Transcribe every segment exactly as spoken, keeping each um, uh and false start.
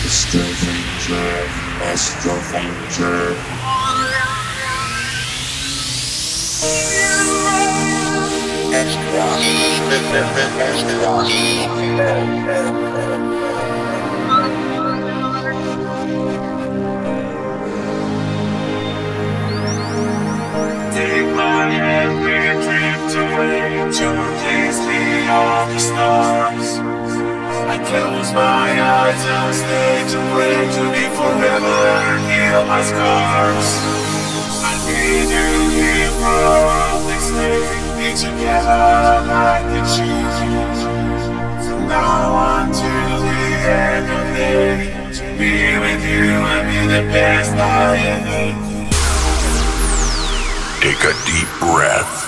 Astroventure, Astroventure. Take my hand, we drift away to a place beyond the stars. I close my eyes and stay to pray to be forever and heal my scars. I need you here for all this day, be together like the trees. From now on to the end of the day, to be with you and be the best I ever. Take a deep breath.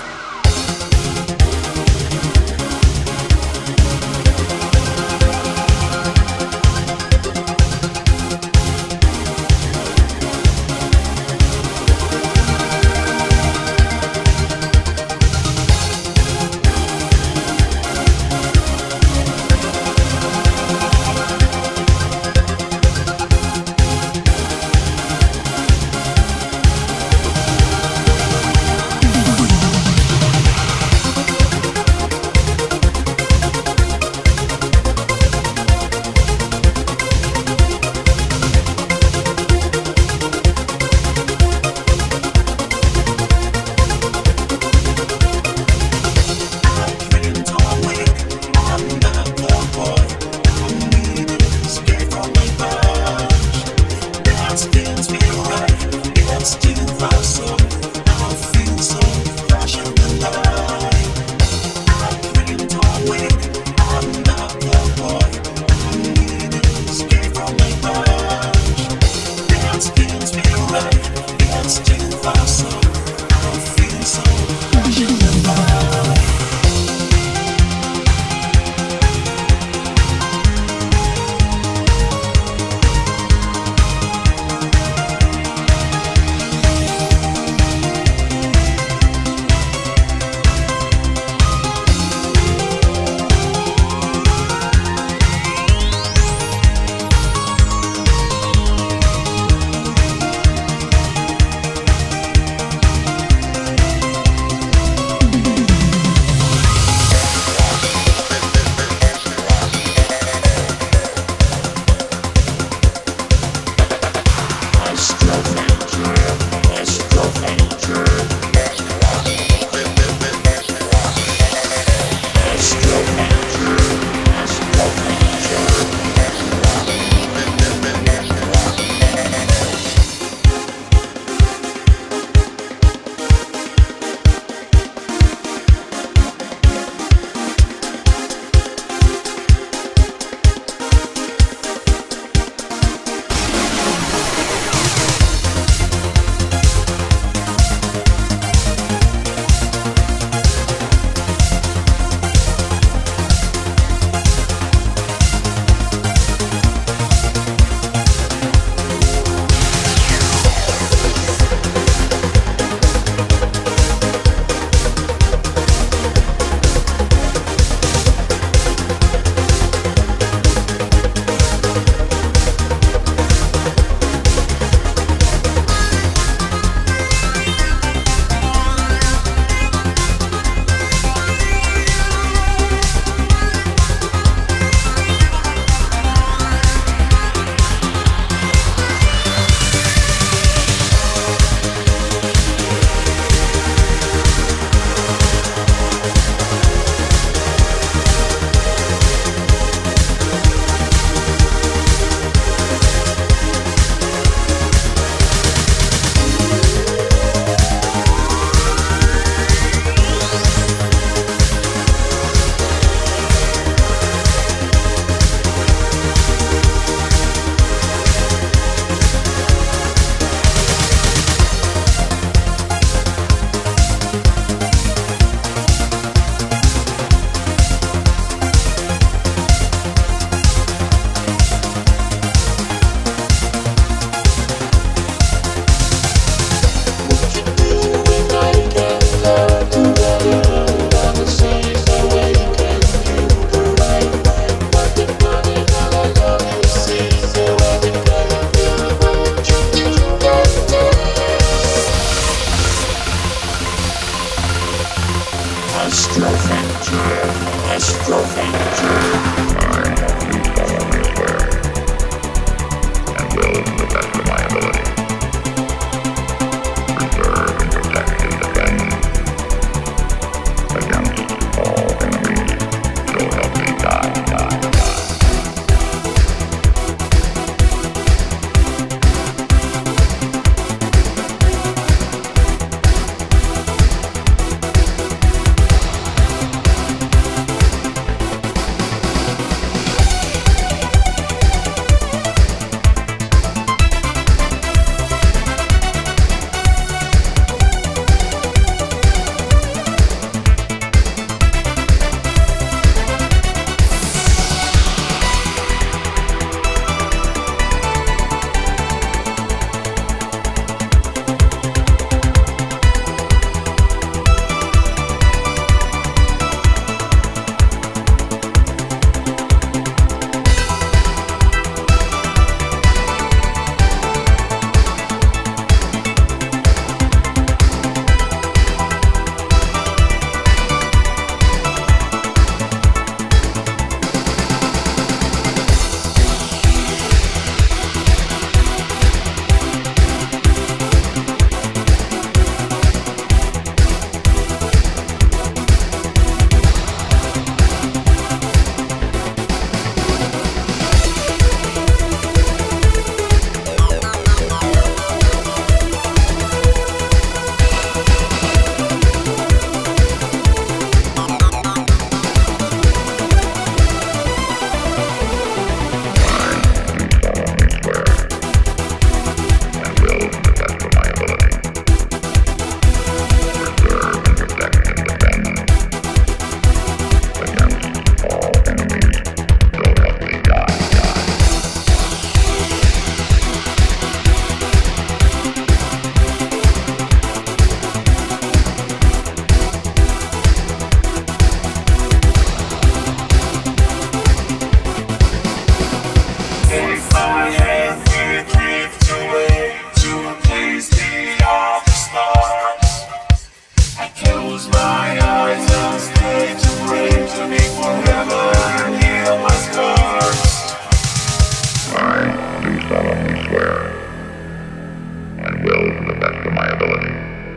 Take my hand, we drift away to a place beyond the stars. I close my eyes and stay to pray to be forever and heal my scars. I do solemnly swear, and will to the best of my ability,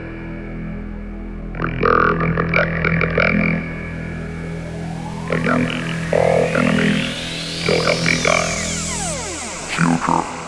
preserve and protect and defend against all enemies, so help me God. Future